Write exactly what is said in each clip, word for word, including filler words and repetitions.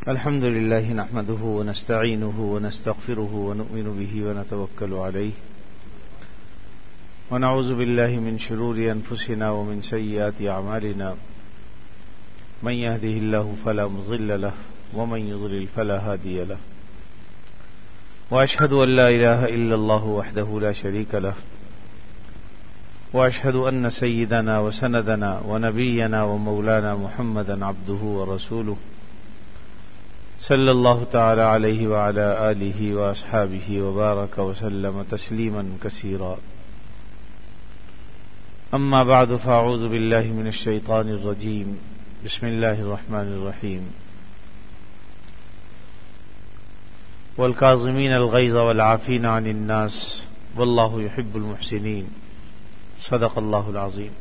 الحمد لله نحمده ونستعينه ونستغفره ونؤمن به ونتوكل عليه ونعوذ بالله من شرور أنفسنا ومن سيئات أعمالنا من يهده الله فلا مضل له ومن يضلل فلا هادي له وأشهد أن لا إله إلا الله وحده لا شريك له وأشهد أن سيدنا وسندنا ونبينا ومولانا محمدا عبده ورسوله صلی اللہ تعالی علیہ وعلى آلہ واصحابہ وبارک وسلم تسلیما کثیرا اما بعد فاعوذ باللہ من الشیطان الرجیم بسم اللہ الرحمن الرحیم والکاظمین الغیظ والعافین عن الناس واللہ یحب المحسنین صدق اللہ العظیم.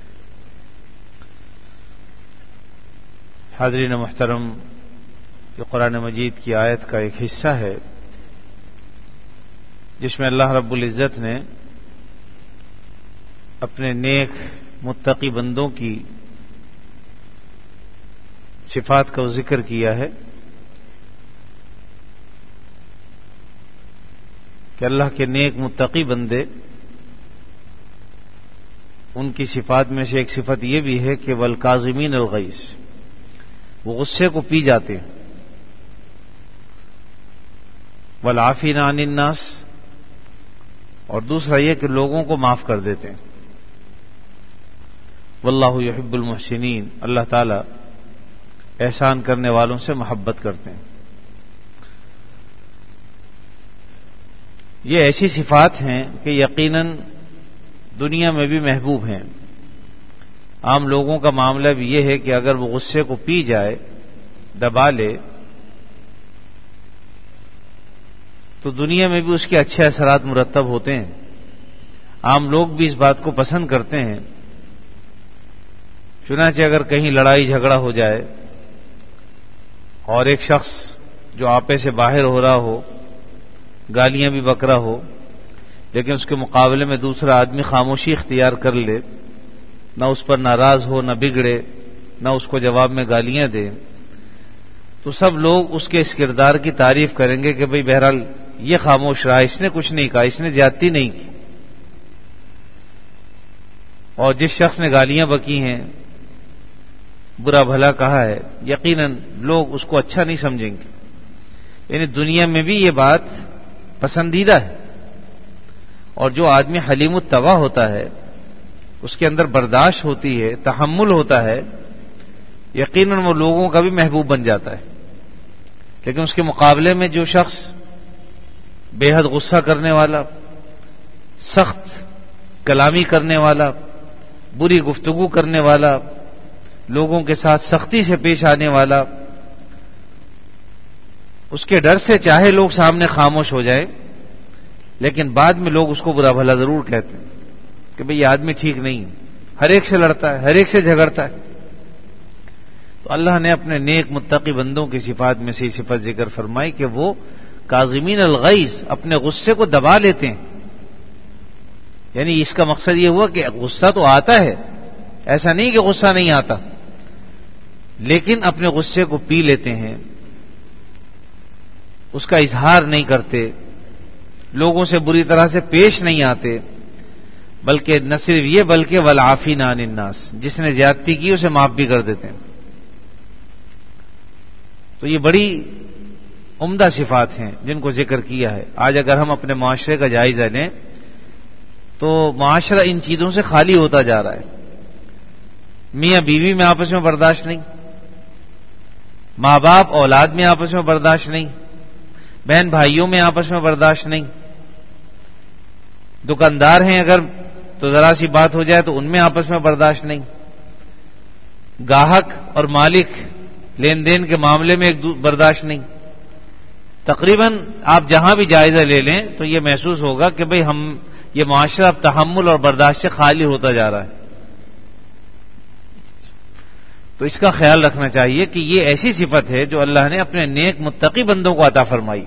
حاضرین محترم، یہ قرآن مجید کی آیت کا ایک حصہ ہے جس میں اللہ رب العزت نے اپنے نیک متقی بندوں کی صفات کا ذکر کیا ہے کہ اللہ کے نیک متقی بندے، ان کی صفات میں سے ایک صفت یہ بھی ہے کہ والکاظمین الغیظ، وہ غصے کو پی جاتے ہیں، والعافین عن الناس، اور دوسرا یہ کہ لوگوں کو معاف کر دیتے ہیں. واللہ یحب المحسنین، اللہ تعالی احسان کرنے والوں سے محبت کرتے ہیں. یہ ایسی صفات ہیں کہ یقیناً دنیا میں بھی محبوب ہیں. عام لوگوں کا معاملہ بھی یہ ہے کہ اگر وہ غصے کو پی جائے، دبا لے، تو دنیا میں بھی اس کے اچھے اثرات مرتب ہوتے ہیں. عام لوگ بھی اس بات کو پسند کرتے ہیں. چنانچہ اگر کہیں لڑائی جھگڑا ہو جائے اور ایک شخص جو آپے سے باہر ہو رہا ہو، گالیاں بھی بک رہا ہو، لیکن اس کے مقابلے میں دوسرا آدمی خاموشی اختیار کر لے، نہ اس پر ناراض ہو، نہ بگڑے، نہ اس کو جواب میں گالیاں دے، تو سب لوگ اس کے اس کردار کی تعریف کریں گے کہ بھئی بہرحال یہ خاموش رہا، اس نے کچھ نہیں کہا، اس نے زیادتی نہیں کی. اور جس شخص نے گالیاں بکی ہیں، برا بھلا کہا ہے، یقیناً لوگ اس کو اچھا نہیں سمجھیں گے. یعنی دنیا میں بھی یہ بات پسندیدہ ہے. اور جو آدمی حلیم الطبع ہوتا ہے، اس کے اندر برداشت ہوتی ہے، تحمل ہوتا ہے، یقیناً وہ لوگوں کا بھی محبوب بن جاتا ہے. لیکن اس کے مقابلے میں جو شخص بے حد غصہ کرنے والا، سخت کلامی کرنے والا، بری گفتگو کرنے والا، لوگوں کے ساتھ سختی سے پیش آنے والا، اس کے ڈر سے چاہے لوگ سامنے خاموش ہو جائیں، لیکن بعد میں لوگ اس کو برا بھلا ضرور کہتے ہیں کہ بھئی یہ آدمی ٹھیک نہیں، ہر ایک سے لڑتا ہے، ہر ایک سے جھگڑتا ہے. تو اللہ نے اپنے نیک متقی بندوں کی صفات میں سے صفت ذکر فرمائی کہ وہ کاظمین الغیظ، اپنے غصے کو دبا لیتے ہیں. یعنی اس کا مقصد یہ ہوا کہ غصہ تو آتا ہے، ایسا نہیں کہ غصہ نہیں آتا، لیکن اپنے غصے کو پی لیتے ہیں، اس کا اظہار نہیں کرتے، لوگوں سے بری طرح سے پیش نہیں آتے، بلکہ نہ صرف یہ بلکہ والعافین عن الناس، جس نے زیادتی کی اسے معاف بھی کر دیتے ہیں. تو یہ بڑی عمدہ صفات ہیں جن کو ذکر کیا ہے. آج اگر ہم اپنے معاشرے کا جائزہ لیں تو معاشرہ ان چیزوں سے خالی ہوتا جا رہا ہے. میاں بیوی میں آپس میں برداشت نہیں، ماں باپ اولاد میں آپس میں برداشت نہیں، بہن بھائیوں میں آپس میں برداشت نہیں، دکاندار ہیں اگر تو ذرا سی بات ہو جائے تو ان میں آپس میں برداشت نہیں، گاہک اور مالک لین دین کے معاملے میں ایک برداشت نہیں. تقریباً آپ جہاں بھی جائزہ لے لیں تو یہ محسوس ہوگا کہ بھئی ہم یہ معاشرہ اب تحمل اور برداشت سے خالی ہوتا جا رہا ہے. تو اس کا خیال رکھنا چاہیے کہ یہ ایسی صفت ہے جو اللہ نے اپنے نیک متقی بندوں کو عطا فرمائی.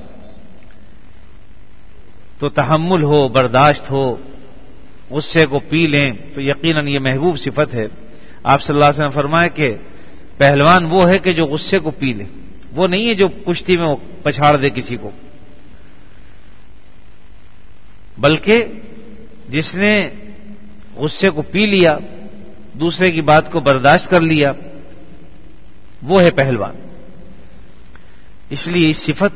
تو تحمل ہو، برداشت ہو، غصے کو پی لیں، تو یقیناً یہ محبوب صفت ہے. آپ صلی اللہ علیہ وسلم فرمائے کہ پہلوان وہ ہے کہ جو غصے کو پی لے. وہ نہیں ہے جو کشتی میں پچھاڑ دے کسی کو، بلکہ جس نے غصے کو پی لیا، دوسرے کی بات کو برداشت کر لیا، وہ ہے پہلوان۔ اس لیے اس صفت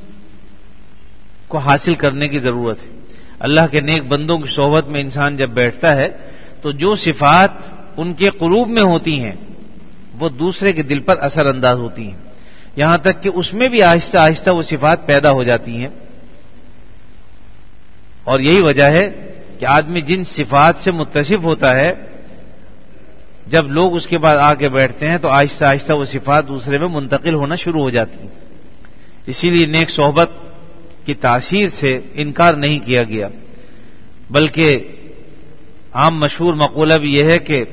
کو حاصل کرنے کی ضرورت ہے۔ اللہ کے نیک بندوں کی صحبت میں انسان جب بیٹھتا ہے تو جو صفات ان کے قلوب میں ہوتی ہیں وہ دوسرے کے دل پر اثر انداز ہوتی ہیں، یہاں تک کہ اس میں بھی آہستہ آہستہ وہ صفات پیدا ہو جاتی ہیں۔ اور یہی وجہ ہے کہ آدمی جن صفات سے متصف ہوتا ہے، جب لوگ اس کے بعد آ کے بیٹھتے ہیں تو آہستہ آہستہ وہ صفات دوسرے میں منتقل ہونا شروع ہو جاتی ہیں۔ اسی لیے نیک صحبت کی تاثیر سے انکار نہیں کیا گیا، بلکہ عام مشہور مقولہ بھی یہ ہے کہ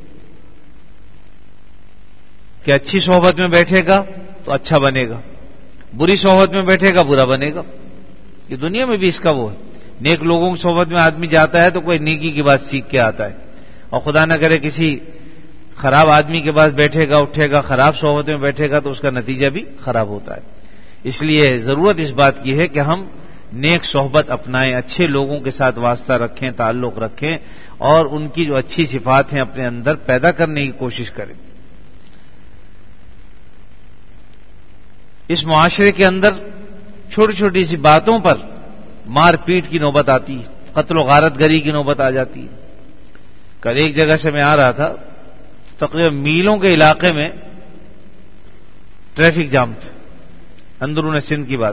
کہ اچھی صحبت میں بیٹھے گا تو اچھا بنے گا، بری صحبت میں بیٹھے گا برا بنے گا۔ یہ دنیا میں بھی اس کا وہ ہے، نیک لوگوں کی صحبت میں آدمی جاتا ہے تو کوئی نیکی کی بات سیکھ کے آتا ہے، اور خدا نہ کرے کسی خراب آدمی کے پاس بیٹھے گا اٹھے گا، خراب صحبت میں بیٹھے گا تو اس کا نتیجہ بھی خراب ہوتا ہے۔ اس لیے ضرورت اس بات کی ہے کہ ہم نیک صحبت اپنائیں، اچھے لوگوں کے ساتھ واسطہ رکھیں، تعلق رکھیں، اور ان کی جو اچھی صفات ہیں اپنے اندر پیدا کرنے کی کوشش کریں۔ اس معاشرے کے اندر چھوٹی چھوٹی سی باتوں پر مار پیٹ کی نوبت آتی ہے، قتل و غارت گری کی نوبت آ جاتی ہے۔ کل ایک جگہ سے میں آ رہا تھا، تقریباً میلوں کے علاقے میں ٹریفک جام تھا، اندرون سندھ کی بات،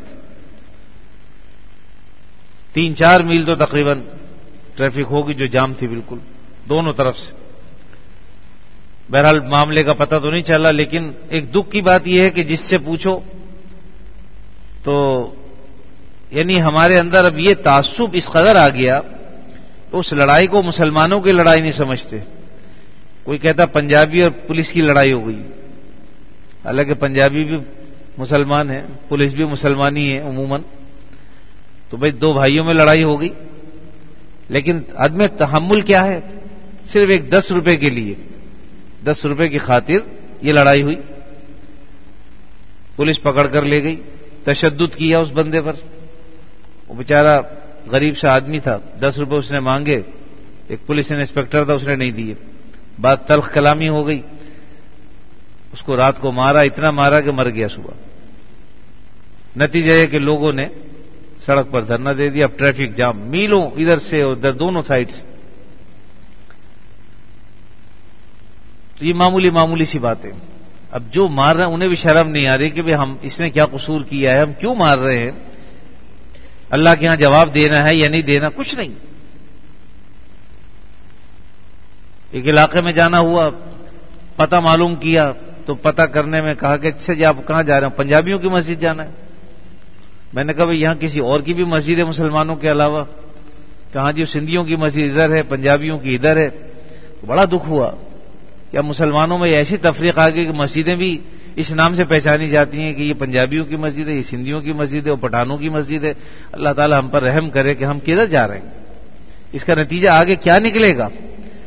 تین چار میل تو تقریباً ٹریفک ہوگی جو جام تھی بالکل دونوں طرف سے۔ بہرحال معاملے کا پتہ تو نہیں چلا، لیکن ایک دکھ کی بات یہ ہے کہ جس سے پوچھو تو یعنی ہمارے اندر اب یہ تعصب اس قدر آ گیا تو اس لڑائی کو مسلمانوں کی لڑائی نہیں سمجھتے۔ کوئی کہتا پنجابی اور پولیس کی لڑائی ہو گئی، حالانکہ پنجابی بھی مسلمان ہے، پولیس بھی مسلمانی ہے عموماً، تو بھائی دو بھائیوں میں لڑائی ہو گئی۔ لیکن عدم تحمل کیا ہے؟ صرف ایک دس روپے کے لیے، دس روپے کی خاطر یہ لڑائی ہوئی، پولیس پکڑ کر لے گئی، تشدد کیا اس بندے پر، وہ بیچارہ غریب سا آدمی تھا، دس روپے اس نے مانگے، ایک پولیس انسپیکٹر تھا اس نے نہیں دیے، بات تلخ کلامی ہو گئی، اس کو رات کو مارا، اتنا مارا کہ مر گیا صبح۔ نتیجہ یہ کہ لوگوں نے سڑک پر دھرنا دے دیا، اب ٹریفک جام میلوں ادھر سے ادھر دونوں سائڈ سے۔ تو یہ معمولی معمولی سی بات ہے۔ اب جو مار رہے ہیں انہیں بھی شرم نہیں آ رہی کہ بھئی ہم اس نے کیا قصور کیا ہے، ہم کیوں مار رہے ہیں، اللہ کے ہاں جواب دینا ہے یا نہیں دینا، کچھ نہیں۔ ایک علاقے میں جانا ہوا، پتہ معلوم کیا تو پتہ کرنے میں کہا کہ اچھا جی آپ کہاں جا رہے ہیں؟ پنجابیوں کی مسجد جانا ہے۔ میں نے کہا بھئی یہاں کسی اور کی بھی مسجد ہے مسلمانوں کے علاوہ؟ کہاں جی سندھیوں کی مسجد ادھر ہے، پنجابیوں کی ادھر ہے۔ تو بڑا دکھ ہوا کہ اب مسلمانوں میں ایسی تفریق آ گئی کہ مسجدیں بھی اس نام سے پہچانی جاتی ہیں کہ یہ پنجابیوں کی مسجد ہے، یہ سندھیوں کی مسجد ہے، اور پٹھانوں کی مسجد ہے۔ اللہ تعالی ہم پر رحم کرے کہ ہم کدھر جا رہے ہیں، اس کا نتیجہ آگے کیا نکلے گا۔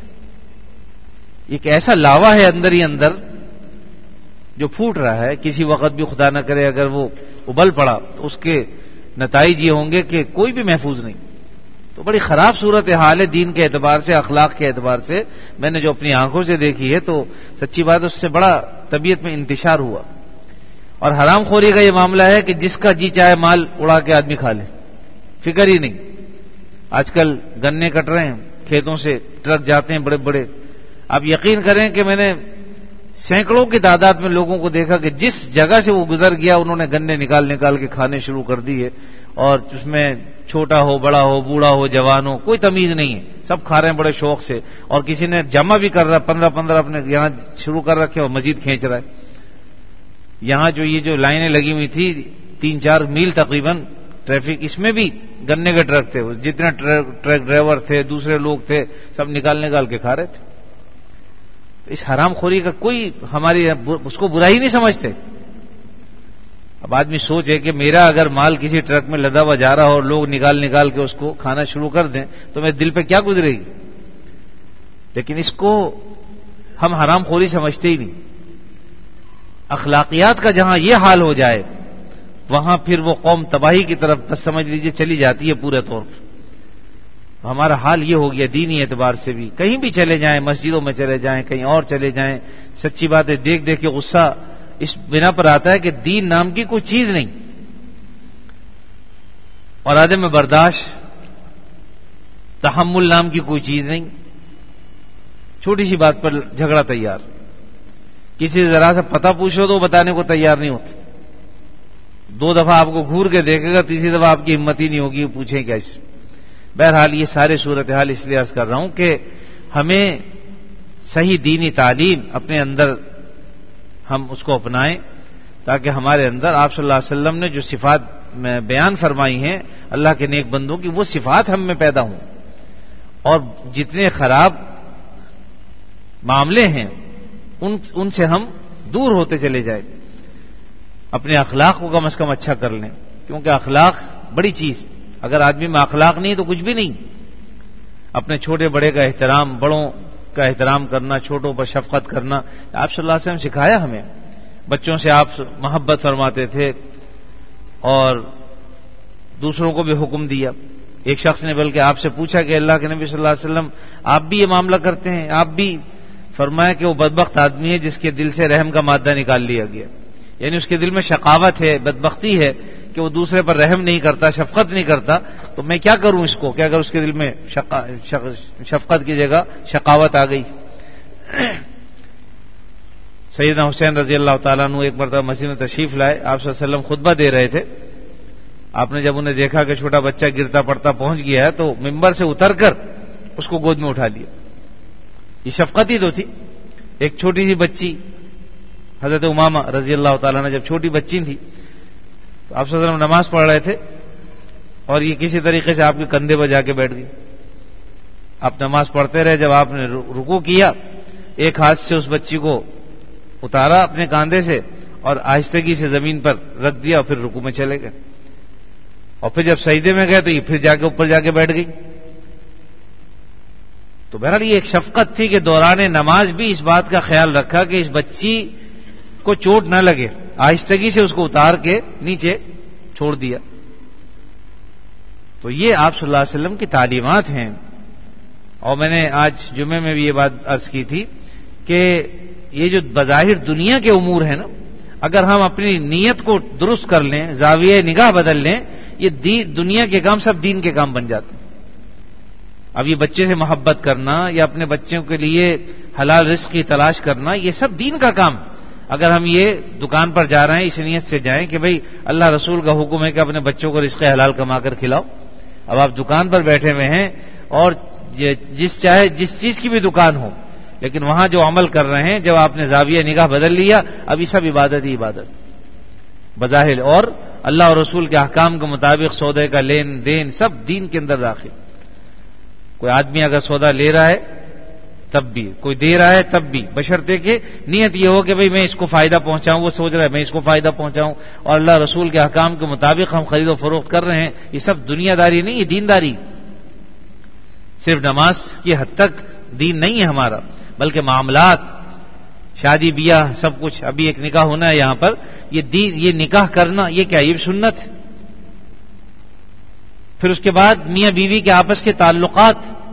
ایک ایسا لاوا ہے اندر ہی اندر جو پھوٹ رہا ہے، کسی وقت بھی خدا نہ کرے اگر وہ ابل پڑا تو اس کے نتائج یہ ہوں گے کہ کوئی بھی محفوظ نہیں۔ تو بڑی خراب صورت حال ہے دین کے اعتبار سے، اخلاق کے اعتبار سے، میں نے جو اپنی آنکھوں سے دیکھی ہے تو سچی بات اس سے بڑا طبیعت میں انتشار ہوا۔ اور حرام خوری کا یہ معاملہ ہے کہ جس کا جی چاہے مال اڑا کے آدمی کھا لے، فکر ہی نہیں۔ آج کل گنے کٹ رہے ہیں، کھیتوں سے ٹرک جاتے ہیں بڑے بڑے، آپ یقین کریں کہ میں نے سینکڑوں کی تعداد میں لوگوں کو دیکھا کہ جس جگہ سے وہ گزر گیا انہوں نے گنے نکال نکال کے کھانے شروع کر دیے، اور اس میں چھوٹا ہو بڑا ہو بوڑھا ہو جوان ہو کوئی تمیز نہیں ہے، سب کھا رہے ہیں بڑے شوق سے، اور کسی نے جمع بھی کر رہا، پندرہ پندرہ اپنے یہاں شروع کر رکھے اور مزید کھینچ رہا ہے۔ یہاں جو یہ جو لائنیں لگی ہوئی تھی تین چار میل تقریباً ٹریفک، اس میں بھی گنے کے ٹرک تھے، جتنے ٹرک ڈرائیور تھے دوسرے لوگ تھے سب نکال نکال کے کھا رہے تھے۔ اس حرام خوری کا کوئی ہماری اس کو برا ہی نہیں سمجھتے۔ اب آدمی سوچے کہ میرا اگر مال کسی ٹرک میں لدا ہوا جا رہا ہو اور لوگ نکال نکال کے اس کو کھانا شروع کر دیں تو میرے دل پہ کیا گزرے گی، لیکن اس کو ہم حرام خوری سمجھتے ہی نہیں۔ اخلاقیات کا جہاں یہ حال ہو جائے وہاں پھر وہ قوم تباہی کی طرف بس سمجھ لیجیے چلی جاتی ہے پورے طور پر. ہمارا حال یہ ہو گیا دینی اعتبار سے بھی. کہیں بھی چلے جائیں, مسجدوں میں چلے جائیں, کہیں اور چلے جائیں, سچی بات ہے دیکھ دیکھ کے غصہ اس بنا پر آتا ہے کہ دین نام کی کوئی چیز نہیں, اور عدم برداشت, تحمل نام کی کوئی چیز نہیں. چھوٹی سی بات پر جھگڑا تیار, کسی سے ذرا سا پتہ پوچھو تو وہ بتانے کو تیار نہیں ہوتے. دو دفعہ آپ کو گھور کے دیکھے گا, تیسری دفعہ آپ کی ہمت ہی نہیں ہوگی پوچھیں کیا اس. بہرحال یہ سارے صورتحال اس لیے عرض کر رہا ہوں کہ ہمیں صحیح دینی تعلیم اپنے اندر ہم اس کو اپنائیں تاکہ ہمارے اندر آپ صلی اللہ علیہ وسلم نے جو صفات میں بیان فرمائی ہیں اللہ کے نیک بندوں کی وہ صفات ہم میں پیدا ہوں, اور جتنے خراب معاملے ہیں ان ان سے ہم دور ہوتے چلے جائیں. اپنے اخلاق کو کم از کم اچھا کر لیں, کیونکہ اخلاق بڑی چیز. اگر آدمی میں اخلاق نہیں تو کچھ بھی نہیں. اپنے چھوٹے بڑے کا احترام, بڑوں کا احترام کرنا, چھوٹوں پر شفقت کرنا, آپ صلی اللہ علیہ وسلم سکھایا ہمیں. بچوں سے آپ محبت فرماتے تھے اور دوسروں کو بھی حکم دیا. ایک شخص نے بلکہ آپ سے پوچھا کہ اللہ کے نبی صلی اللہ علیہ وسلم آپ بھی یہ معاملہ کرتے ہیں؟ آپ بھی. فرمایا کہ وہ بدبخت آدمی ہے جس کے دل سے رحم کا مادہ نکال لیا گیا, یعنی اس کے دل میں شقاوت ہے, بدبختی ہے کہ وہ دوسرے پر رحم نہیں کرتا, شفقت نہیں کرتا. تو میں کیا کروں اس کو کہ اگر اس کے دل میں شقا شفقت کی جگہ شقاوت آ گئی. سیدنا حسین رضی اللہ تعالیٰ عنہ ایک مرتبہ مسجد میں تشریف لائے, آپ صلی اللہ علیہ وسلم خطبہ دے رہے تھے. آپ نے جب انہیں دیکھا کہ چھوٹا بچہ گرتا پڑتا پہنچ گیا ہے تو ممبر سے اتر کر اس کو گود میں اٹھا لیا. یہ شفقت ہی تو تھی. ایک چھوٹی سی بچی حضرت امامہ رضی اللہ تعالیٰ نے جب چھوٹی بچی تھی تو آپ صلی اللہ علیہ وسلم نماز پڑھ رہے تھے اور یہ کسی طریقے سے آپ کے کندھے پر جا کے بیٹھ گئی. آپ نماز پڑھتے رہے, جب آپ نے رکوع کیا ایک ہاتھ سے اس بچی کو اتارا اپنے کاندھے سے اور آہستگی سے زمین پر رکھ دیا اور پھر رکوع میں چلے گئے. اور پھر جب سجدے میں گئے تو یہ پھر جا کے اوپر جا کے بیٹھ گئی. تو بہرحال یہ ایک شفقت تھی کہ دوران نماز بھی اس بات کا خیال رکھا کہ اس بچی کو چوٹ نہ لگے, آہستگی سے اس کو اتار کے نیچے چھوڑ دیا. تو یہ آپ صلی اللہ علیہ وسلم کی تعلیمات ہیں. اور میں نے آج جمعے میں بھی یہ بات عرض کی تھی کہ یہ جو بظاہر دنیا کے امور ہیں نا, اگر ہم اپنی نیت کو درست کر لیں, زاویہ نگاہ بدل لیں, یہ دنیا کے کام سب دین کے کام بن جاتے ہیں. اب یہ بچے سے محبت کرنا یا اپنے بچوں کے لیے حلال رزق کی تلاش کرنا یہ سب دین کا کام. اگر ہم یہ دکان پر جا رہے ہیں اس نیت سے جائیں کہ بھئی اللہ رسول کا حکم ہے کہ اپنے بچوں کو رزق حلال کما کر کھلاؤ. اب آپ دکان پر بیٹھے ہوئے ہیں اور جس چاہے جس چیز کی بھی دکان ہو, لیکن وہاں جو عمل کر رہے ہیں جب آپ نے زاویہ نگاہ بدل لیا اب یہ سب عبادت ہی عبادت بظاہر, اور اللہ اور رسول کے احکام کے مطابق سودے کا لین دین سب دین کے اندر داخل. کوئی آدمی اگر سودا لے رہا ہے تب بھی, کوئی دے رہا ہے تب بھی, بشرطے کہ نیت یہ ہو کہ بھئی میں اس کو فائدہ پہنچاؤں, وہ سوچ رہا ہے میں اس کو فائدہ پہنچاؤں, اور اللہ رسول کے احکام کے مطابق ہم خرید و فروخت کر رہے ہیں. یہ سب دنیا داری نہیں, یہ دینداری. صرف نماز کی حد تک دین نہیں ہے ہمارا, بلکہ معاملات, شادی بیاہ سب کچھ. ابھی ایک نکاح ہونا ہے یہاں پر, یہ دین, یہ نکاح کرنا یہ کیا, یہ سنت ہے. پھر اس کے بعد میاں بیوی کے آپس کے تعلقات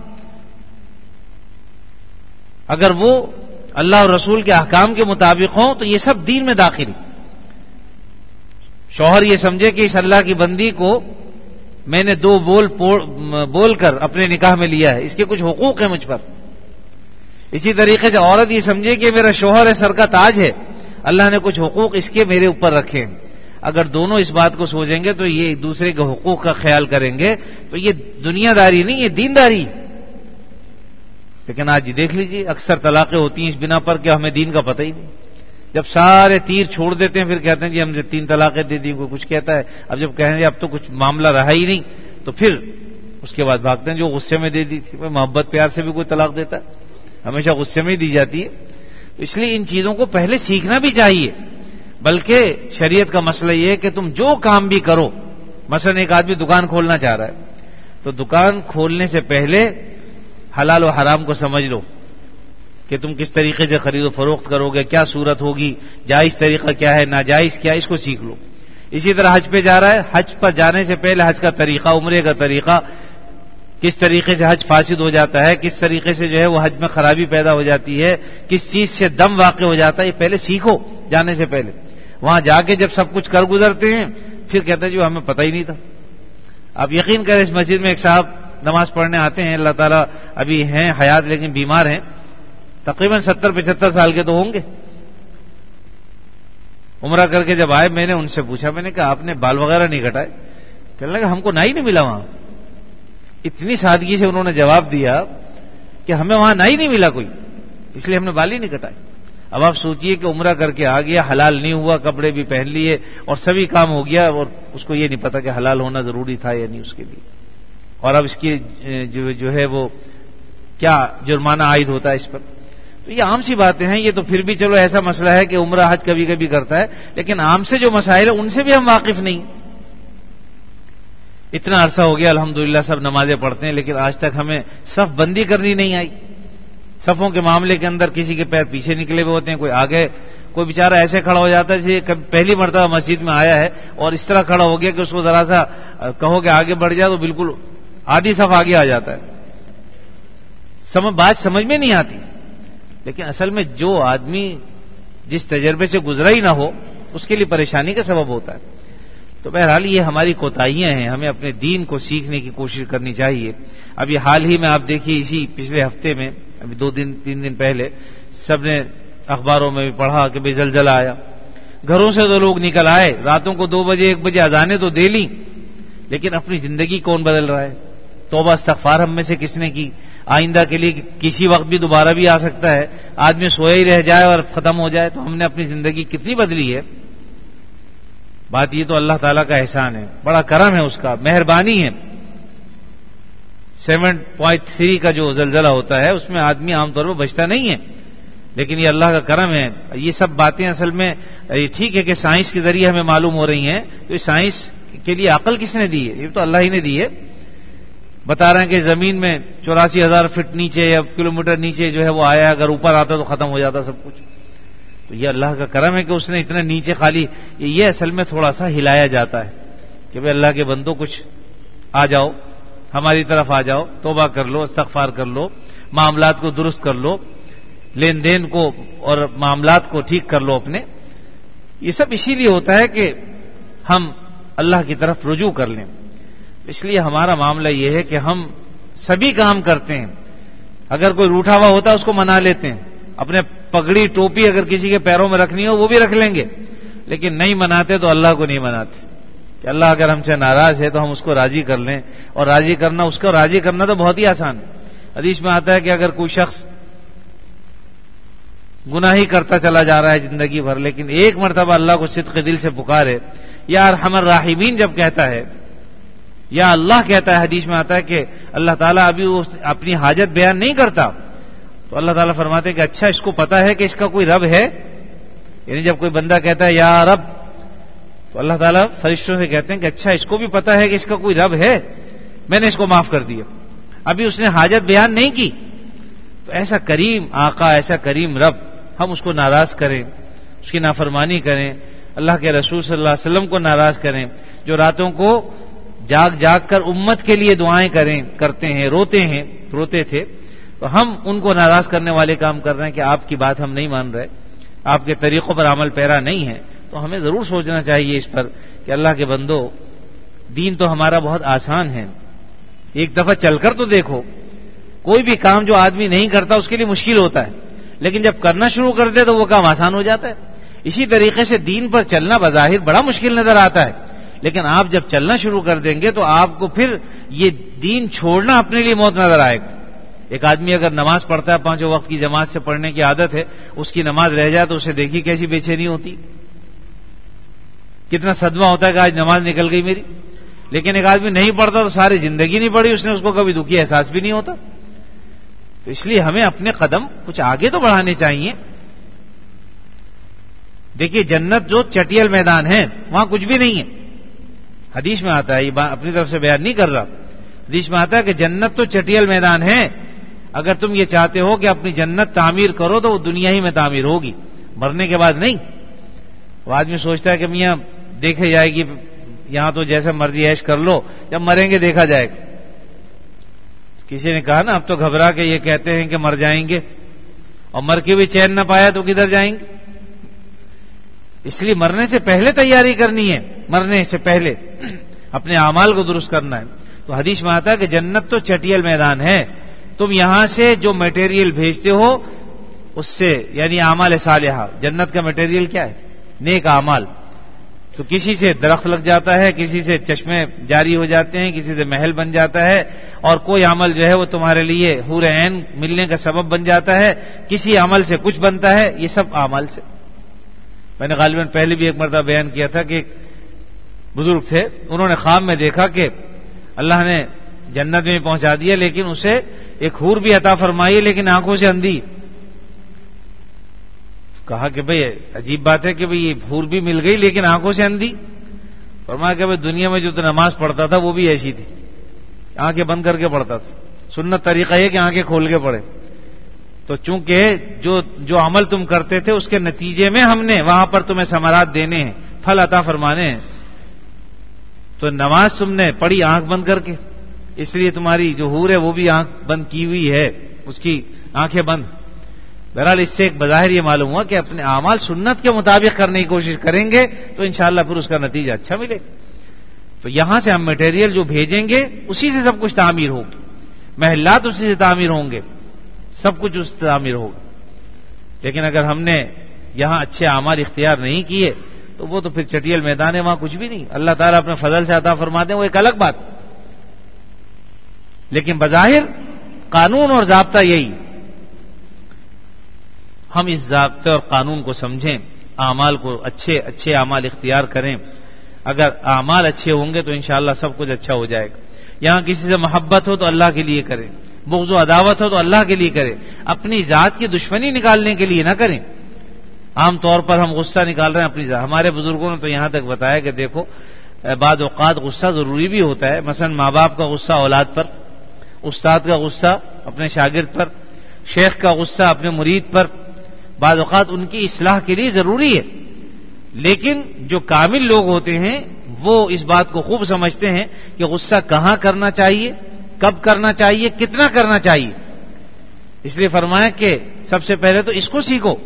اگر وہ اللہ اور رسول کے احکام کے مطابق ہوں تو یہ سب دین میں داخل. شوہر یہ سمجھے کہ اس اللہ کی بندی کو میں نے دو بول بول کر اپنے نکاح میں لیا ہے, اس کے کچھ حقوق ہیں مجھ پر. اسی طریقے سے عورت یہ سمجھے کہ میرا شوہر ہے, سر کا تاج ہے, اللہ نے کچھ حقوق اس کے میرے اوپر رکھے ہیں. اگر دونوں اس بات کو سوچیں گے تو یہ ایک دوسرے کے حقوق کا خیال کریں گے تو یہ دنیا داری نہیں, یہ دینداری. لیکن آج دیکھ لیجیے اکثر طلاقیں ہوتی ہیں اس بنا پر کہ ہمیں دین کا پتہ ہی نہیں. جب سارے تیر چھوڑ دیتے ہیں پھر کہتے ہیں جی ہم نے تین طلاقیں دے دی, کوئی کچھ کہتا ہے. اب جب کہیں گے اب تو کچھ معاملہ رہا ہی نہیں تو پھر اس کے بعد بھاگتے ہیں جو غصے میں دے دی تھی. محبت پیار سے بھی کوئی طلاق دیتا ہے, ہمیشہ غصے میں ہی دی جاتی ہے. اس لیے ان چیزوں کو پہلے سیکھنا بھی چاہیے. بلکہ شریعت کا مسئلہ یہ ہے کہ تم جو کام بھی کرو, مثلا ایک آدمی دکان کھولنا چاہ رہا ہے تو دکان کھولنے سے پہلے حلال و حرام کو سمجھ لو, کہ تم کس طریقے سے خرید و فروخت کرو گے، کیا صورت ہوگی، جائز طریقہ کیا ہے، ناجائز کیا ہے، اس کو سیکھ لو۔ اسی طرح حج پہ جا رہا ہے، حج پر جانے سے پہلے حج کا طریقہ، عمرے کا طریقہ، کس طریقے سے حج فاسد ہو جاتا ہے، کس طریقے سے جو ہے وہ حج میں خرابی پیدا ہو جاتی ہے، کس چیز سے دم واقع ہو جاتا ہے، یہ پہلے سیکھو جانے سے پہلے۔ وہاں جا کے جب سب کچھ کر گزرتے ہیں پھر کہتے ہیں جو ہمیں پتہ ہی نہیں تھا۔ آپ یقین کریں اس مسجد میں ایک صاحب نماز پڑھنے آتے ہیں، اللہ تعالیٰ ابھی ہیں حیات لیکن بیمار ہیں، تقریباً ستر پچہتر سال کے تو ہوں گے۔ عمرہ کر کے جب آئے میں نے ان سے پوچھا، میں نے کہا آپ نے بال وغیرہ نہیں کٹائے؟ کہنے لگا ہم کو نائی نہیں ملا وہاں۔ اتنی سادگی سے انہوں نے جواب دیا کہ ہمیں وہاں نائی نہیں ملا کوئی، اس لیے ہم نے بال ہی نہیں کٹائے۔ اب آپ سوچئے کہ عمرہ کر کے آ گیا، حلال نہیں ہوا، کپڑے بھی پہن لیے اور سبھی کام ہو گیا، اور اس کو یہ نہیں پتا کہ حلال ہونا ضروری تھا یا نہیں اس کے لیے، اور اب اس کی جو ہے وہ کیا جرمانہ عائد ہوتا ہے اس پر۔ تو یہ عام سی باتیں ہیں، یہ تو پھر بھی چلو ایسا مسئلہ ہے کہ عمرہ حج کبھی کبھی کرتا ہے، لیکن عام سے جو مسائل ہیں ان سے بھی ہم واقف نہیں۔ اتنا عرصہ ہو گیا الحمدللہ سب نمازیں پڑھتے ہیں، لیکن آج تک ہمیں صف بندی کرنی نہیں آئی۔ صفوں کے معاملے کے اندر کسی کے پیر پیچھے نکلے ہوئے ہوتے ہیں، کوئی آگے، کوئی بیچارہ ایسے کھڑا ہو جاتا ہے جیسے پہلی مرتبہ مسجد میں آیا ہے اور اس طرح کھڑا ہو گیا کہ اس کو ذرا سا کہو کہ آگے بڑھ جائے تو بالکل آدھی صف آگے آ جاتا ہے۔ سمجھ بات سمجھ میں نہیں آتی، لیکن اصل میں جو آدمی جس تجربے سے گزرا ہی نہ ہو اس کے لیے پریشانی کا سبب ہوتا ہے۔ تو بہرحال یہ ہماری کوتاہیاں ہیں، ہمیں اپنے دین کو سیکھنے کی کوشش کرنی چاہیے۔ ابھی حال ہی میں آپ دیکھیے اسی پچھلے ہفتے میں، ابھی دو دن تین دن پہلے سب نے اخباروں میں بھی پڑھا کہ بھئی زلزلہ آیا، گھروں سے تو لوگ نکل آئے، راتوں کو دو بجے ایک بجے اذانیں تو دے لیں، لیکن اپنی زندگی کون بدل رہا ہے؟ توبہ استغفار ہم میں سے کس نے کی؟ آئندہ کے لیے کسی وقت بھی دوبارہ بھی آ سکتا ہے، آدمی سویا ہی رہ جائے اور ختم ہو جائے، تو ہم نے اپنی زندگی کتنی بدلی ہے؟ بات یہ تو اللہ تعالیٰ کا احسان ہے، بڑا کرم ہے اس کا، مہربانی ہے۔ سیون پوائنٹ تھری کا جو زلزلہ ہوتا ہے اس میں آدمی عام طور پر بچتا نہیں ہے، لیکن یہ اللہ کا کرم ہے۔ یہ سب باتیں اصل میں یہ ٹھیک ہے کہ سائنس کے ذریعے ہمیں معلوم ہو رہی ہیں، تو یہ سائنس کے لیے عقل کس نے دی ہے؟ یہ تو اللہ ہی نے دی ہے۔ بتا رہے ہیں کہ زمین میں چوراسی ہزار فٹ نیچے یا کلو میٹر نیچے جو ہے وہ آیا، اگر اوپر آتا تو ختم ہو جاتا سب کچھ۔ تو یہ اللہ کا کرم ہے کہ اس نے اتنا نیچے خالی یہ اصل میں تھوڑا سا ہلایا جاتا ہے کہ بھئی اللہ کے بندو کچھ آ جاؤ، ہماری طرف آ جاؤ، توبہ کر لو، استغفار کر لو، معاملات کو درست کر لو، لین دین کو اور معاملات کو ٹھیک کر لو اپنے۔ یہ سب اسی لیے ہوتا ہے کہ ہم اللہ کی طرف رجوع کر لیں۔ اس لیے ہمارا معاملہ یہ ہے کہ ہم سبھی کام کرتے ہیں، اگر کوئی روٹھا ہوا ہوتا ہے اس کو منا لیتے ہیں، اپنے پگڑی ٹوپی اگر کسی کے پیروں میں رکھنی ہو وہ بھی رکھ لیں گے، لیکن نہیں مناتے تو اللہ کو نہیں مناتے کہ اللہ اگر ہم سے ناراض ہے تو ہم اس کو راضی کر لیں، اور راضی کرنا، اس کو راضی کرنا تو بہت ہی آسان ہے۔ حدیث میں آتا ہے کہ اگر کوئی شخص گناہ ہی کرتا چلا جا رہا ہے زندگی بھر، لیکن ایک مرتبہ اللہ کو صدق دل سے پکارے، یا ارحم الراحمین جب کہتا ہے، یا اللہ کہتا ہے، حدیث میں آتا ہے کہ اللہ تعالیٰ ابھی وہ اپنی حاجت بیان نہیں کرتا، تو اللہ تعالیٰ فرماتے ہیں کہ اچھا اس کو پتا ہے کہ اس کا کوئی رب ہے؟ یعنی جب کوئی بندہ کہتا ہے یا رب، تو اللہ تعالیٰ فرشتوں سے کہتے ہیں کہ اچھا اس کو بھی پتا ہے کہ اس کا کوئی رب ہے، میں نے اس کو معاف کر دیا، ابھی اس نے حاجت بیان نہیں کی۔ تو ایسا کریم آقا، ایسا کریم رب، ہم اس کو ناراض کریں، اس کی نافرمانی کریں، اللہ کے رسول صلی اللہ علیہ وسلم کو ناراض کریں، جو راتوں کو جاگ جاگ کر امت کے لیے دعائیں کریں کرتے ہیں، روتے ہیں، روتے تھے، تو ہم ان کو ناراض کرنے والے کام کر رہے ہیں کہ آپ کی بات ہم نہیں مان رہے، آپ کے طریقوں پر عمل پیرا نہیں ہے۔ تو ہمیں ضرور سوچنا چاہیے اس پر کہ اللہ کے بندو، دین تو ہمارا بہت آسان ہے، ایک دفعہ چل کر تو دیکھو، کوئی بھی کام جو آدمی نہیں کرتا اس کے لیے مشکل ہوتا ہے، لیکن جب کرنا شروع کر دے تو وہ کام آسان ہو جاتا ہے۔ اسی طریقے سے دین پر چلنا بظاہر بڑا مشکل نظر آتا ہے، لیکن آپ جب چلنا شروع کر دیں گے تو آپ کو پھر یہ دین چھوڑنا اپنے لیے موت نظر آئے گا۔ ایک آدمی اگر نماز پڑھتا ہے، پانچوں وقت کی جماعت سے پڑھنے کی عادت ہے، اس کی نماز رہ جائے تو اسے دیکھی کیسی بے چینی ہوتی، کتنا صدمہ ہوتا ہے کہ آج نماز نکل گئی میری۔ لیکن ایک آدمی نہیں پڑھتا تو ساری زندگی نہیں پڑھی اس نے، اس کو کبھی دکھی احساس بھی نہیں ہوتا۔ تو اس لیے ہمیں اپنے قدم کچھ آگے تو بڑھانے چاہیے۔ دیکھیے جنت جو چٹیل میدان ہے وہاں کچھ بھی نہیں ہے، حدیث میں آتا ہے، یہ اپنی طرف سے بیان نہیں کر رہا، حدیث میں آتا ہے کہ جنت تو چٹیل میدان ہے، اگر تم یہ چاہتے ہو کہ اپنی جنت تعمیر کرو تو وہ دنیا ہی میں تعمیر ہوگی، مرنے کے بعد نہیں۔ وہ آدمی سوچتا ہے کہ میاں دیکھے جائے گی، یہاں تو جیسے مرضی عیش کر لو، جب مریں گے دیکھا جائے گا۔ کسی نے کہا نا اب تو گھبرا کے یہ کہتے ہیں کہ مر جائیں گے، اور مر کے بھی چین نہ پایا تو کدھر جائیں گے؟ اس لیے مرنے سے پہلے تیاری کرنی ہے، مرنے سے پہلے اپنے اعمال کو درست کرنا ہے۔ تو حدیث میں آتا ہے کہ جنت تو چٹیل میدان ہے، تم یہاں سے جو میٹیریل بھیجتے ہو اس سے، یعنی اعمال صالحہ، جنت کا میٹیریل کیا ہے؟ نیک اعمال۔ تو کسی سے درخت لگ جاتا ہے، کسی سے چشمے جاری ہو جاتے ہیں، کسی سے محل بن جاتا ہے، اور کوئی عمل جو ہے وہ تمہارے لیے حور عین ملنے کا سبب بن جاتا ہے، کسی عمل سے کچھ بنتا ہے، یہ سب اعمال سے۔ میں نے غالباً پہلے بھی ایک مرتبہ بیان کیا تھا کہ ایک بزرگ تھے، انہوں نے خواب میں دیکھا کہ اللہ نے جنت میں پہنچا دیا، لیکن اسے ایک حور بھی عطا فرمائی لیکن آنکھوں سے اندھی۔ کہا کہ بھئی عجیب بات ہے کہ بھئی یہ حور بھی مل گئی لیکن آنکھوں سے اندھی۔ فرمایا کہ بھئی دنیا میں جو تو نماز پڑھتا تھا وہ بھی ایسی تھی، آنکھیں بند کر کے پڑھتا تھا، سنت طریقہ یہ کہ آنکھیں کھول کے پڑھے۔ تو چونکہ جو جو عمل تم کرتے تھے اس کے نتیجے میں ہم نے وہاں پر تمہیں ثمرات دینے ہیں، پھل عطا فرمانے ہیں، تو نماز تم نے پڑھی آنکھ بند کر کے، اس لیے تمہاری جو حور ہے وہ بھی آنکھ بند کی ہوئی ہے، اس کی آنکھیں بند۔ بہرحال اس سے ایک بظاہر یہ معلوم ہوا کہ اپنے اعمال سنت کے مطابق کرنے کی کوشش کریں گے تو انشاءاللہ پھر اس کا نتیجہ اچھا ملے۔ تو یہاں سے ہم میٹیریل جو بھیجیں گے اسی سے سب کچھ تعمیر ہوگی، محلات اسی سے تعمیر ہوں گے، سب کچھ اس سے تعمیر ہوگا۔ لیکن اگر ہم نے یہاں اچھے اعمال اختیار نہیں کیے تو وہ تو پھر چٹیل میدان ہے، وہاں کچھ بھی نہیں۔ اللہ تعالیٰ اپنے فضل سے عطا فرماتے ہیں وہ ایک الگ بات، لیکن بظاہر قانون اور ضابطہ یہی، ہم اس ضابطے اور قانون کو سمجھیں، اعمال کو اچھے اچھے اعمال اختیار کریں۔ اگر اعمال اچھے ہوں گے تو انشاءاللہ سب کچھ اچھا ہو جائے گا۔ یہاں کسی سے محبت ہو تو اللہ کے لیے کریں، بغض و عداوت ہو تو اللہ کے لیے کریں، اپنی ذات کی دشمنی نکالنے کے لیے نہ کریں۔ عام طور پر ہم غصہ نکال رہے ہیں اپنی ذات، ہمارے بزرگوں نے تو یہاں تک بتایا کہ دیکھو بعض اوقات غصہ ضروری بھی ہوتا ہے، مثلا ماں باپ کا غصہ اولاد پر، استاد کا غصہ اپنے شاگرد پر، شیخ کا غصہ اپنے مرید پر، بعض اوقات ان کی اصلاح کے لیے ضروری ہے۔ لیکن جو کامل لوگ ہوتے ہیں وہ اس بات کو خوب سمجھتے ہیں کہ غصہ کہاں کرنا چاہیے، کب کرنا چاہیے، کتنا کرنا چاہیے۔ اس لیے فرمایا کہ سب سے پہلے تو اس کو سیکھو۔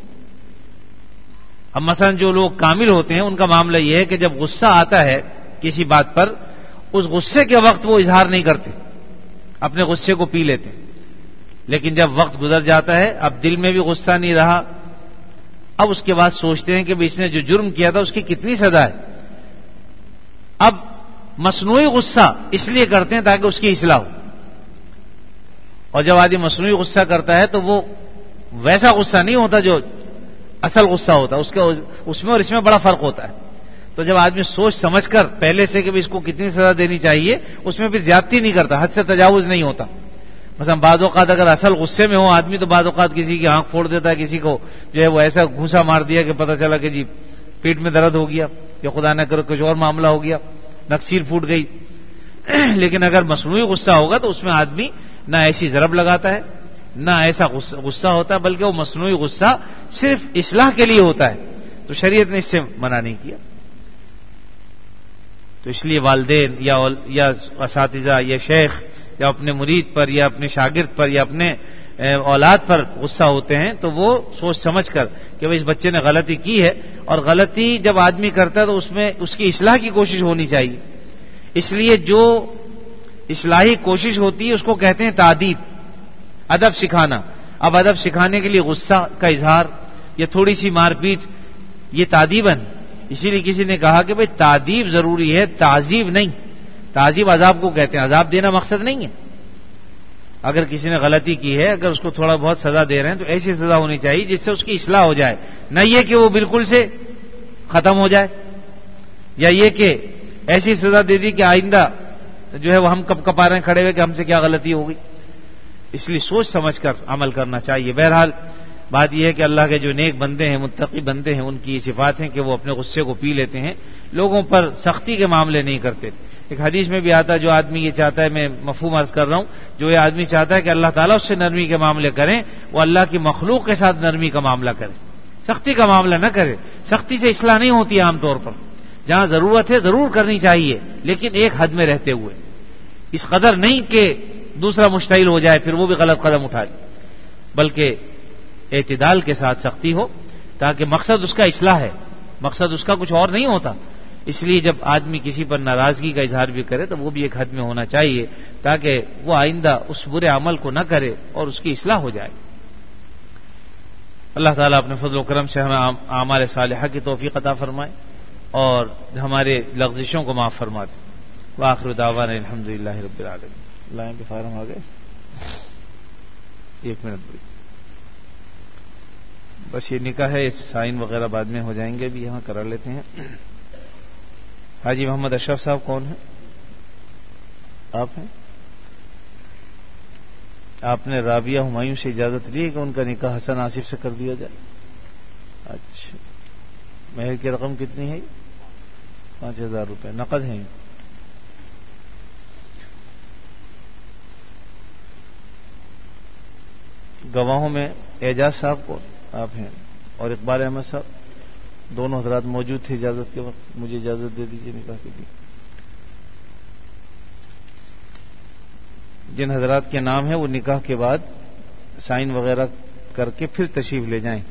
اب مثلا جو لوگ کامل ہوتے ہیں ان کا معاملہ یہ ہے کہ جب غصہ آتا ہے کسی بات پر، اس غصے کے وقت وہ اظہار نہیں کرتے، اپنے غصے کو پی لیتے ہیں، لیکن جب وقت گزر جاتا ہے، اب دل میں بھی غصہ نہیں رہا، اب اس کے بعد سوچتے ہیں کہ اس نے جو جرم کیا تھا اس کی کتنی سزا ہے۔ اب مصنوعی غصہ اس لیے کرتے ہیں تاکہ اس کی اصلاح ہو، اور جب آدمی مصنوعی غصہ کرتا ہے تو وہ ویسا غصہ نہیں ہوتا جو اصل غصہ ہوتا، اس کا اس میں اور اس میں بڑا فرق ہوتا ہے۔ تو جب آدمی سوچ سمجھ کر پہلے سے کہ اس کو کتنی سزا دینی چاہیے، اس میں پھر زیادتی نہیں کرتا، حد سے تجاوز نہیں ہوتا۔ مثلا بعض اوقات اگر اصل غصے میں ہو آدمی تو بعض اوقات کسی کی آنکھ پھوڑ دیتا ہے، کسی کو جو ہے وہ ایسا گھوسا مار دیا کہ پتہ چلا کہ جی پیٹ میں درد ہو گیا، یا خدا نہ کرے کچھ اور معاملہ ہو گیا، نکسیر پھوٹ گئی۔ لیکن اگر مصنوعی غصہ ہوگا تو اس میں آدمی نہ ایسی ضرب لگاتا ہے، نہ ایسا غصہ ہوتا ہے، بلکہ وہ مصنوعی غصہ صرف اصلاح کے لیے ہوتا ہے، تو شریعت نے اس سے منع نہیں کیا۔ تو اس لیے والدین یا یا اساتذہ یا شیخ یا اپنے مرید پر یا اپنے شاگرد پر یا اپنے اولاد پر غصہ ہوتے ہیں تو وہ سوچ سمجھ کر کہ بھئی اس بچے نے غلطی کی ہے، اور غلطی جب آدمی کرتا ہے تو اس میں اس کی اصلاح کی کوشش ہونی چاہیے۔ اس لیے جو اصلاحی کوشش ہوتی ہے اس کو کہتے ہیں تادیب، ادب سکھانا۔ اب ادب سکھانے کے لیے غصہ کا اظہار یا تھوڑی سی مار پیٹ یہ تادیباً، اسی لیے کسی نے کہا کہ بھئی تادیب ضروری ہے، تعذیب نہیں۔ تعذیب عذاب کو کہتے ہیں، عذاب دینا مقصد نہیں ہے۔ اگر کسی نے غلطی کی ہے، اگر اس کو تھوڑا بہت سزا دے رہے ہیں تو ایسی سزا ہونی چاہیے جس سے اس کی اصلاح ہو جائے، نہ یہ کہ وہ بالکل سے ختم ہو جائے، یا یہ کہ ایسی سزا دے دی کہ آئندہ جو ہے وہ ہم کب کپا رہے ہیں کھڑے ہوئے کہ ہم سے کیا غلطی ہو گئی۔ اس لیے سوچ سمجھ کر عمل کرنا چاہیے۔ بہرحال بات یہ ہے کہ اللہ کے جو نیک بندے ہیں، متقی بندے ہیں، ان کی صفات ہیں کہ وہ اپنے غصے کو پی لیتے ہیں، لوگوں پر سختی کے معاملے نہیں کرتے۔ ایک حدیث میں بھی آتا ہے جو آدمی یہ چاہتا ہے، میں مفہوم عرض کر رہا ہوں، جو یہ آدمی چاہتا ہے کہ اللہ تعالیٰ اس سے نرمی کے معاملے کریں، وہ اللہ کی مخلوق کے ساتھ نرمی کا معاملہ کرے، سختی کا معاملہ نہ کرے۔ سختی سے اصلاح نہیں ہوتی عام طور پر، جہاں ضرورت ہے ضرور کرنی چاہیے، لیکن ایک حد میں رہتے ہوئے، اس قدر نہیں کہ دوسرا مشتعل ہو جائے پھر وہ بھی غلط قدم اٹھائے، بلکہ اعتدال کے ساتھ سختی ہو، تاکہ مقصد اس کا اصلاح ہے، مقصد اس کا کچھ اور نہیں ہوتا۔ اس لیے جب آدمی کسی پر ناراضگی کا اظہار بھی کرے تو وہ بھی ایک حد میں ہونا چاہیے، تاکہ وہ آئندہ اس برے عمل کو نہ کرے اور اس کی اصلاح ہو جائے۔ اللہ تعالیٰ اپنے فضل و کرم سے ہمیں اعمال صالحہ کی توفیق عطا فرمائے اور ہمارے لغزشوں کو معاف فرما دے۔ وآخر دعوانا الحمدللہ رب العالمین۔ لائن پہ فارم آ گئے، ایک منٹ بھی بس، یہ نکاح ہے، سائن وغیرہ بعد میں ہو جائیں گے، بھی یہاں کرا لیتے ہیں۔ حاجی محمد اشرف صاحب کون ہیں؟ آپ ہیں؟ آپ نے رابعہ ہمایوں سے اجازت لی ہے کہ ان کا نکاح حسن آصف سے کر دیا جائے؟ اچھا، مہر کی رقم کتنی ہے؟ پانچ ہزار روپے نقد ہیں۔ گواہوں میں اعجاز صاحب کو آپ ہیں اور اقبال احمد صاحب، دونوں حضرات موجود تھے اجازت کے وقت، مجھے اجازت دے دیجیے نکاح کے لیے۔ جن حضرات کے نام ہیں وہ نکاح کے بعد سائن وغیرہ کر کے پھر تشریف لے جائیں۔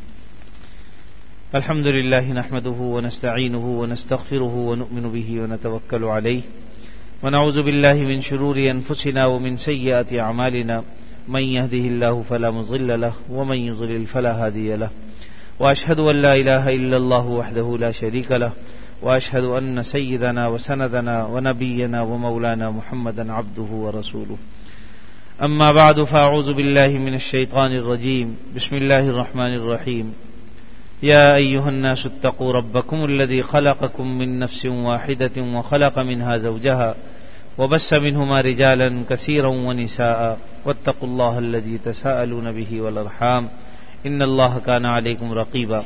الحمد للہ نحمده ونستعینه ونستغفره ونؤمن به ونتوکل علیہ ونعوذ باللہ من شرور انفسنا ومن سیئات اعمالنا من يهده الله فلا مضل له ومن يضلل فلا هادي له واشهد ان لا اله الا الله وحده لا شريك له واشهد ان سيدنا وسندنا ونبينا ومولانا محمدا عبده ورسوله اما بعد فاعوذ بالله من الشيطان الرجيم بسم الله الرحمن الرحيم يا ايها الناس اتقوا ربكم الذي خلقكم من نفس واحدة وخلق منها زوجها وبث منهما رجالا كثيرا ونساء واتقوا الله الذي تساءلون به والارحام ان الله كان عليكم رقيبا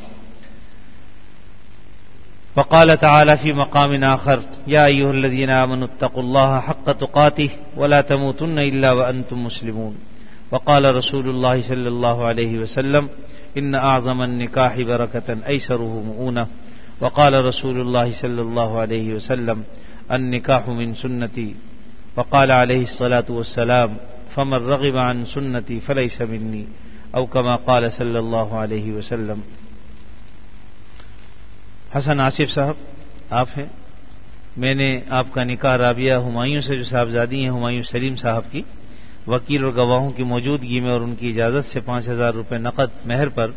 وقال تعالى في مقام آخر يا أيها الذين آمنوا اتقوا الله حق تقاته ولا تموتن إلا وأنتم مسلمون وقال رسول الله صلى الله عليه وسلم إن أعظم النكاح بركة أيسره مؤونة وقال رسول الله صلى الله عليه وسلم النکاح من سنتی وقال علیہ الصلاة والسلام فمن رغب عن سنتی فلیس منی او کما قال صلی اللہ علیہ وسلم۔ حسن آصف صاحب آپ ہیں، میں نے آپ کا نکاح رابعہ ہمایوں سے جو صاحبزادی ہیں ہمایوں سلیم صاحب کی وکیل اور گواہوں کی موجودگی میں اور ان کی اجازت سے پانچ ہزار روپے نقد مہر پر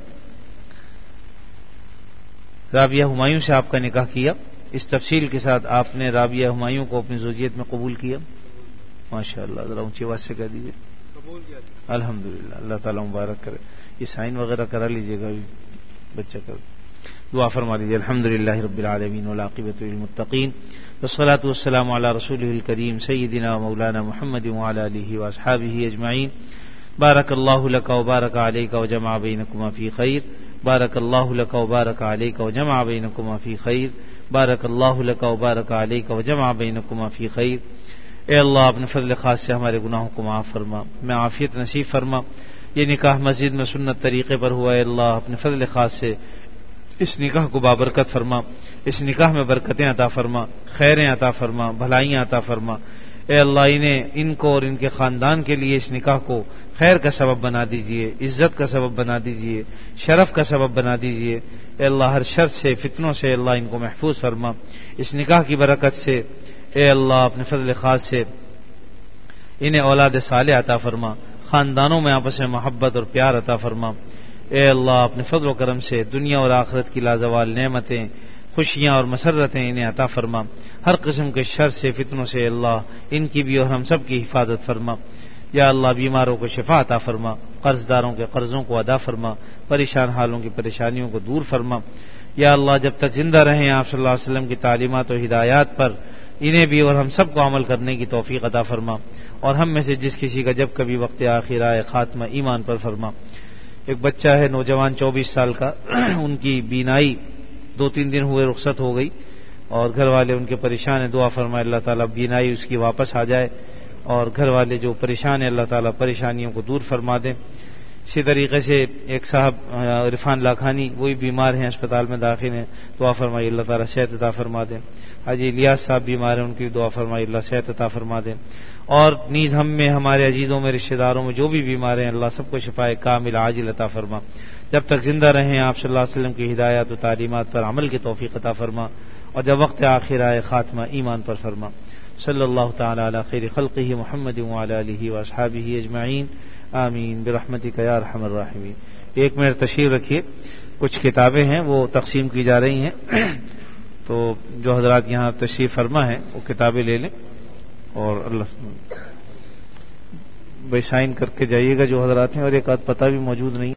رابعہ ہمایوں سے آپ کا نکاح کیا۔ اس تفصیل کے ساتھ آپ نے رابعہ ہمایوں کو اپنی زوجیت میں قبول کیا؟ ماشاء اللہ، ذرا اونچی آواز سے کہہ دیجیے۔ قبول کیا الحمدللہ، اللہ تعالیٰ مبارک کرے۔ یہ سائن وغیرہ کرا لیجیے گا، بچہ کر دعا فرما لیجیے۔ الحمدللہ رب العالمین والعاقبۃ للمتقین والصلاۃ والسلام علی رسولہ الکریم سیدنا مولانا محمد وعلی آلہ واصحابہ اجمعین۔ بارک اللہ لک وبارک علیک وجمع بینکما فی خیر، بارک اللہ لک وبارک علیک وجمع بینکما فی خیر، بارک اللہ لک وبارک علیک وجمع بینکما فی خیر۔ اے اللہ اپنے فضل خاص سے ہمارے گناہوں کو معاف فرما، میں عافیت نصیب فرما۔ یہ نکاح مسجد میں سنت طریقے پر ہوا ہے، اللہ اپنے فضل خاص سے اس نکاح کو بابرکت فرما، اس نکاح میں برکتیں عطا فرما، خیریں عطا فرما، بھلائیاں عطا فرما۔ اے اللہ انہیں ان کو اور ان کے خاندان کے لیے اس نکاح کو خیر کا سبب بنا دیجئے، عزت کا سبب بنا دیجئے، شرف کا سبب بنا دیجئے۔ اے اللہ ہر شر سے، فتنوں سے اللہ ان کو محفوظ فرما۔ اس نکاح کی برکت سے اے اللہ اپنے فضل خاص سے انہیں اولاد صالح عطا فرما، خاندانوں میں آپس میں محبت اور پیار عطا فرما۔ اے اللہ اپنے فضل و کرم سے دنیا اور آخرت کی لازوال نعمتیں، خوشیاں اور مسرتیں انہیں عطا فرما۔ ہر قسم کے شر سے، فتنوں سے اللہ ان کی بھی اور ہم سب کی حفاظت فرما۔ یا اللہ بیماروں کو شفا عطا فرما، قرض داروں کے قرضوں کو ادا فرما، پریشان حالوں کی پریشانیوں کو دور فرما۔ یا اللہ جب تک زندہ رہیں آپ صلی اللہ علیہ وسلم کی تعلیمات و ہدایات پر انہیں بھی اور ہم سب کو عمل کرنے کی توفیق عطا فرما، اور ہم میں سے جس کسی کا جب کبھی وقت آخر آئے خاتمہ ایمان پر فرما۔ ایک بچہ ہے نوجوان چوبیس سال کا، ان کی بینائی دو تین دن ہوئے رخصت ہو گئی اور گھر والے ان کے پریشان ہیں، دعا فرمائے اللہ تعالیٰ بینائی اس کی واپس آ جائے اور گھر والے جو پریشان ہیں اللہ تعالیٰ پریشانیوں کو دور فرما دیں۔ اسی طریقے سے ایک صاحب عرفان لاکھانی وہی بیمار ہیں، اسپتال میں داخل ہیں، دعا فرمائی اللہ تعالیٰ صحت عطا فرما دیں۔ حاجی الیاس صاحب بیمار ہیں، ان کی دعا فرمائی اللہ صحت عطا فرما دیں۔ اور نیز ہم میں ہمارے عزیزوں میں رشتہ داروں میں جو بھی بیمار ہیں اللہ سب کو شفائے کامل عاجل عطا فرما۔ جب تک زندہ رہیں آپ صلی اللہ علیہ وسلم کی ہدایات و تعلیمات پر عمل کی توفیق عطا فرما، اور جب وقت آخر آئے خاتمہ ایمان پر فرما۔ صلی اللہ تعالی علی خیر خلقہ محمد وعلی آلہ واصحابہ اجمعین، آمین برحمتک یا ارحم الراحمین۔ ایک منٹ تشریف رکھیے، کچھ کتابیں ہیں وہ تقسیم کی جا رہی ہیں، تو جو حضرات یہاں تشریف فرما ہیں وہ کتابیں لے لیں، اور اللہ بھائی سائن کر کے جائیے گا جو حضرات ہیں، اور ایک آدھ پتہ بھی موجود نہیں۔